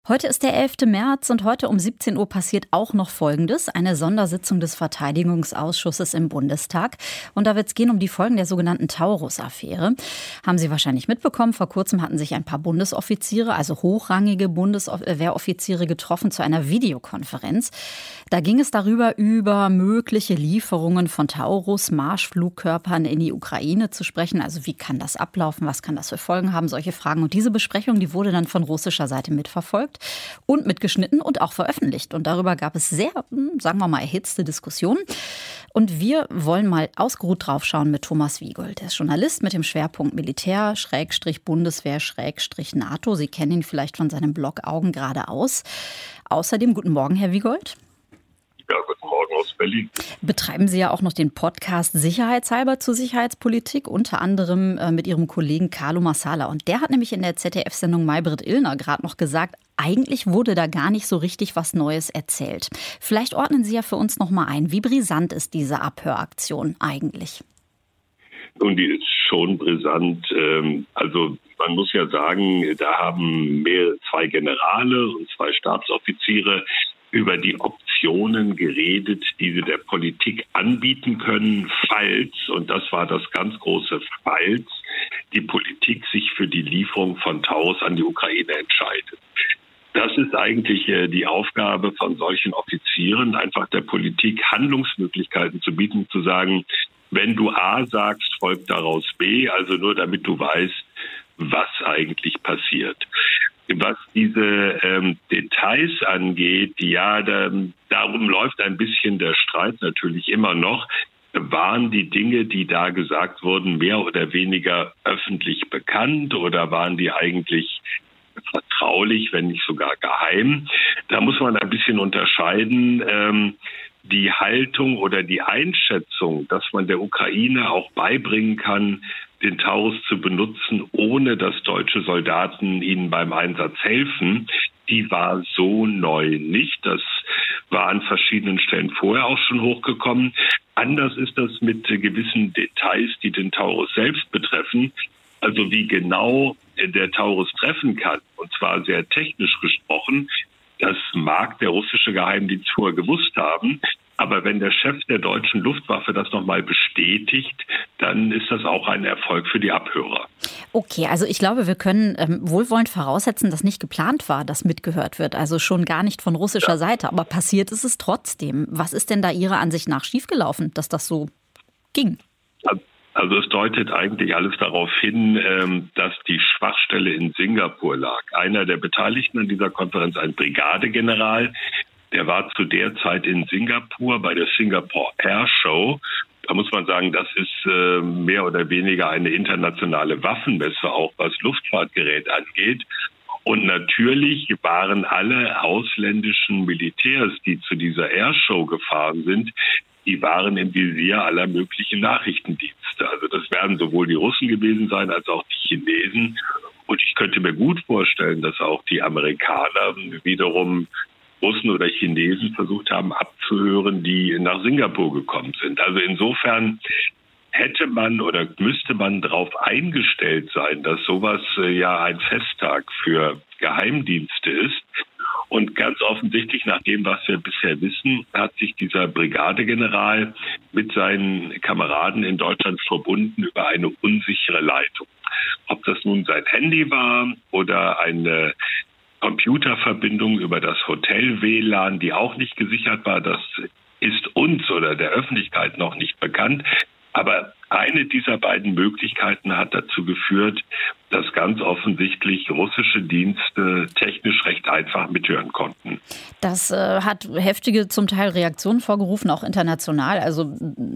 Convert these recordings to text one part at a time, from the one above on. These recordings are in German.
Heute ist der 11. März und heute um 17 Uhr passiert auch noch Folgendes. Eine Sondersitzung des Verteidigungsausschusses im Bundestag. Und da wird es gehen um die Folgen der sogenannten Taurus-Affäre. Haben Sie wahrscheinlich mitbekommen, vor kurzem hatten sich ein paar Bundesoffiziere, also hochrangige Bundeswehroffiziere getroffen zu einer Videokonferenz. Da ging es darüber, über mögliche Lieferungen von Taurus-Marschflugkörpern in die Ukraine zu sprechen. Also wie kann das ablaufen, was kann das für Folgen haben, solche Fragen. Und diese Besprechung, die wurde dann von russischer Seite mitverfolgt und mitgeschnitten und auch veröffentlicht. Und darüber gab es sehr, sagen wir mal, erhitzte Diskussionen. Und wir wollen mal ausgeruht draufschauen mit Thomas Wiegold. Er ist Journalist mit dem Schwerpunkt Militär, Bundeswehr, NATO. Sie kennen ihn vielleicht von seinem Blog Augen geradeaus. Außerdem, guten Morgen, Herr Wiegold. Ja, guten Morgen aus Berlin. Betreiben Sie ja auch noch den Podcast Sicherheitshalber zur Sicherheitspolitik, unter anderem mit Ihrem Kollegen Carlo Massala. Und der hat nämlich in der ZDF-Sendung Maybrit Illner gerade noch gesagt, eigentlich wurde da gar nicht so richtig was Neues erzählt. Vielleicht ordnen Sie ja für uns noch mal ein. Wie brisant ist diese Abhöraktion eigentlich? Nun, die ist schon brisant. Also man muss ja sagen, da haben zwei Generale und 2 Stabsoffiziere über die Optionen geredet, die sie der Politik anbieten können, falls, und das war das ganz große Falls, die Politik sich für die Lieferung von Taurus an die Ukraine entscheidet. Das ist eigentlich die Aufgabe von solchen Offizieren, einfach der Politik Handlungsmöglichkeiten zu bieten, zu sagen, wenn du A sagst, folgt daraus B, also nur damit du weißt, was eigentlich passiert. Was diese Details angeht, ja, darum läuft ein bisschen der Streit natürlich immer noch. Waren die Dinge, die da gesagt wurden, mehr oder weniger öffentlich bekannt oder waren die eigentlich vertraulich, wenn nicht sogar geheim? Da muss man ein bisschen unterscheiden. Die Haltung oder die Einschätzung, dass man der Ukraine auch beibringen kann, den Taurus zu benutzen, ohne dass deutsche Soldaten ihnen beim Einsatz helfen, die war so neu nicht. Das war an verschiedenen Stellen vorher auch schon hochgekommen. Anders ist das mit gewissen Details, die den Taurus selbst betreffen. Also wie genau der Taurus treffen kann, und zwar sehr technisch gesprochen, das mag der russische Geheimdienst vorher gewusst haben. Aber wenn der Chef der deutschen Luftwaffe das nochmal bestätigt, dann ist das auch ein Erfolg für die Abhörer. Okay, also ich glaube, wir können wohlwollend voraussetzen, dass nicht geplant war, dass mitgehört wird. Also schon gar nicht von russischer Seite. Aber passiert ist es trotzdem. Was ist denn da Ihrer Ansicht nach schiefgelaufen, dass das so ging? Also es deutet eigentlich alles darauf hin, dass die Schwachstelle in Singapur lag. Einer der Beteiligten an dieser Konferenz, ein Brigadegeneral, der war zu der Zeit in Singapur bei der Singapore Air Show. Da muss man sagen, das ist mehr oder weniger eine internationale Waffenmesse, auch was Luftfahrtgeräte angeht. Und natürlich waren alle ausländischen Militärs, die zu dieser Airshow gefahren sind, die waren im Visier aller möglichen Nachrichtendienste. Also das werden sowohl die Russen gewesen sein, als auch die Chinesen. Und ich könnte mir gut vorstellen, dass auch die Amerikaner wiederum Russen oder Chinesen versucht haben abzuhören, die nach Singapur gekommen sind. Also insofern hätte man oder müsste man darauf eingestellt sein, dass sowas ja ein Festtag für Geheimdienste ist. Und ganz offensichtlich, nach dem, was wir bisher wissen, hat sich dieser Brigadegeneral mit seinen Kameraden in Deutschland verbunden über eine unsichere Leitung. Ob das nun sein Handy war oder eine Computerverbindung über das Hotel-WLAN, die auch nicht gesichert war, das ist uns oder der Öffentlichkeit noch nicht bekannt. Aber eine dieser beiden Möglichkeiten hat dazu geführt, dass ganz offensichtlich russische Dienste technisch recht einfach mithören konnten. Das hat heftige zum Teil Reaktionen vorgerufen, auch international. Also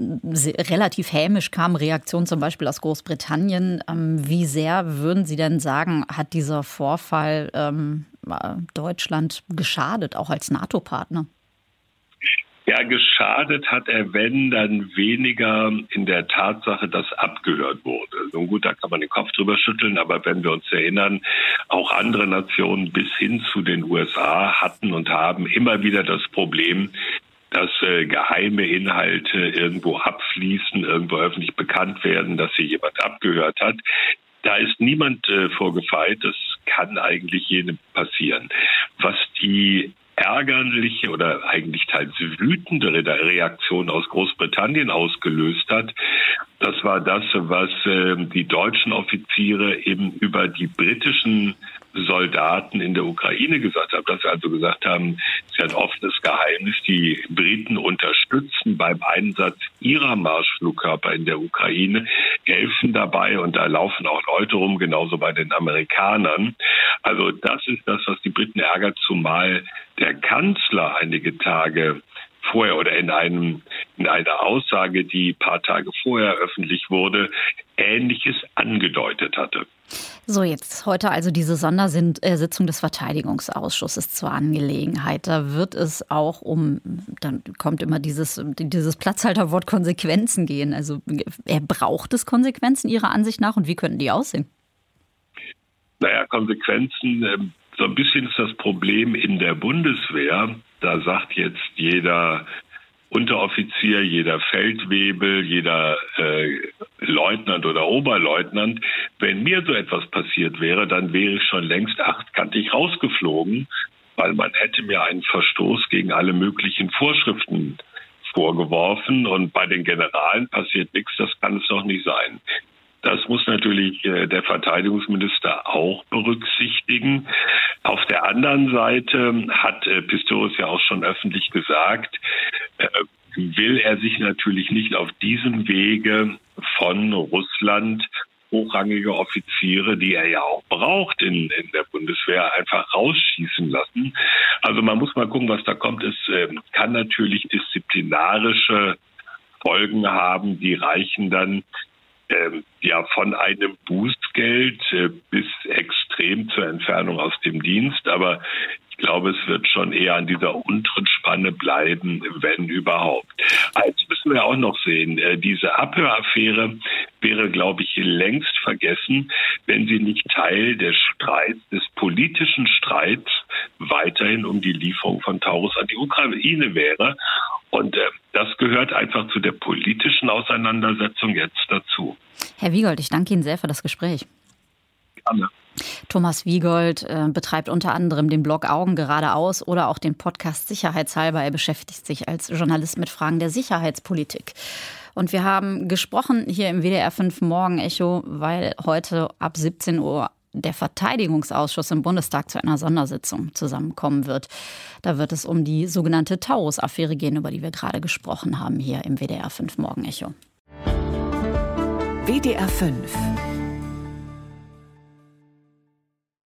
relativ hämisch kamen Reaktionen zum Beispiel aus Großbritannien. Wie sehr würden Sie denn sagen, hat dieser Vorfall Deutschland geschadet, auch als NATO-Partner? Ja, geschadet hat er, wenn, dann weniger in der Tatsache, dass abgehört wurde. Nun gut, da kann man den Kopf drüber schütteln, aber wenn wir uns erinnern, auch andere Nationen bis hin zu den USA hatten und haben immer wieder das Problem, dass geheime Inhalte irgendwo abfließen, irgendwo öffentlich bekannt werden, dass hier jemand abgehört hat. Da ist niemand vorgefeit. Das kann eigentlich jedem passieren. Was die ärgerliche oder eigentlich teils wütendere Reaktion aus Großbritannien ausgelöst hat, das war das, was die deutschen Offiziere eben über die britischen Soldaten in der Ukraine gesagt haben. Dass sie also gesagt haben, es ist ja ein offenes Geheimnis, die Briten unterstützen beim Einsatz ihrer Marschflugkörper in der Ukraine, helfen dabei und da laufen auch Leute rum, genauso bei den Amerikanern. Also das ist das, was die Briten ärgert, zumal der Kanzler einige Tage vorher oder in einer Aussage, die ein paar Tage vorher öffentlich wurde, Ähnliches angedeutet hatte. So, jetzt heute also diese Sondersitzung des Verteidigungsausschusses zur Angelegenheit. Da wird es auch dann kommt immer dieses Platzhalterwort Konsequenzen gehen. Also braucht es Konsequenzen Ihrer Ansicht nach und wie könnten die aussehen? Naja, Konsequenzen, so ein bisschen ist das Problem in der Bundeswehr. Da sagt jetzt jeder Unteroffizier, jeder Feldwebel, jeder Leutnant oder Oberleutnant, wenn mir so etwas passiert wäre, dann wäre ich schon längst achtkantig rausgeflogen, weil man hätte mir einen Verstoß gegen alle möglichen Vorschriften vorgeworfen und bei den Generalen passiert nichts, das kann es doch nicht sein. Das muss natürlich der Verteidigungsminister auch berücksichtigen. Auf der anderen Seite hat Pistorius ja auch schon öffentlich gesagt, will er sich natürlich nicht auf diesem Wege von Russland hochrangige Offiziere, die er ja auch braucht in der Bundeswehr, einfach rausschießen lassen. Also man muss mal gucken, was da kommt. Es kann natürlich disziplinarische Folgen haben, die reichen dann von einem Bußgeld bis extrem zur Entfernung aus dem Dienst. Aber ich glaube, es wird schon eher an dieser unteren Spanne bleiben, wenn überhaupt. Eins müssen wir auch noch sehen. Diese Abhöraffäre wäre, glaube ich, längst vergessen, wenn sie nicht Teil des politischen Streits weiterhin um die Lieferung von Taurus an die Ukraine wäre. Und das gehört einfach zu der politischen Auseinandersetzung jetzt dazu. Herr Wiegold, ich danke Ihnen sehr für das Gespräch. Gerne. Thomas Wiegold betreibt unter anderem den Blog Augen geradeaus oder auch den Podcast Sicherheitshalber. Er beschäftigt sich als Journalist mit Fragen der Sicherheitspolitik. Und wir haben gesprochen hier im WDR 5 Morgenecho, weil heute ab 17 Uhr der Verteidigungsausschuss im Bundestag zu einer Sondersitzung zusammenkommen wird. Da wird es um die sogenannte Taurus-Affäre gehen, über die wir gerade gesprochen haben hier im WDR 5 Morgenecho. WDR 5